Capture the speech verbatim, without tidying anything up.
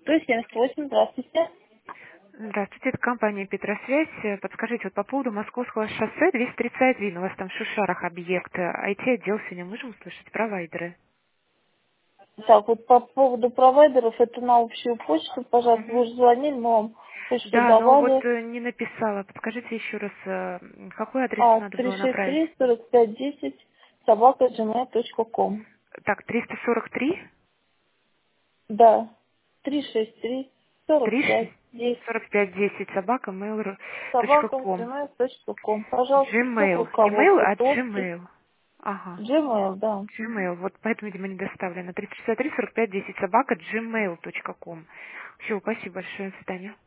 сто семьдесят восемь, здравствуйте. Здравствуйте, это компания Петросвязь. Э, Подскажите, вот по поводу Московского шоссе двести тридцать один, у вас там в Шушарах объект, ай ти-отдел сегодня можем услышать, провайдеры? Так, вот по поводу провайдеров, это на общую почту, пожалуйста, вы Мгм. уже звонили, мы вам почту Да, но вот давали. э, не написала. Подскажите еще раз, э, м, какой адрес А, надо три было шесть направить? три сорок пять десять собака gmail точка ком. Так, триста сорок три, Да, три шесть три сорок три пять десять сорок пять десять собака mail точка собака ком. gmail точка ком. Пожалуйста, всех Gmail, не mail, руководство, а тосты. Gmail. Ага. Gmail, да. Мгм. Gmail, вот поэтому, видимо, не доставлено. триста шестьдесят три сорок пять десять собака gmail точка ком. Все, спасибо большое, до свидания.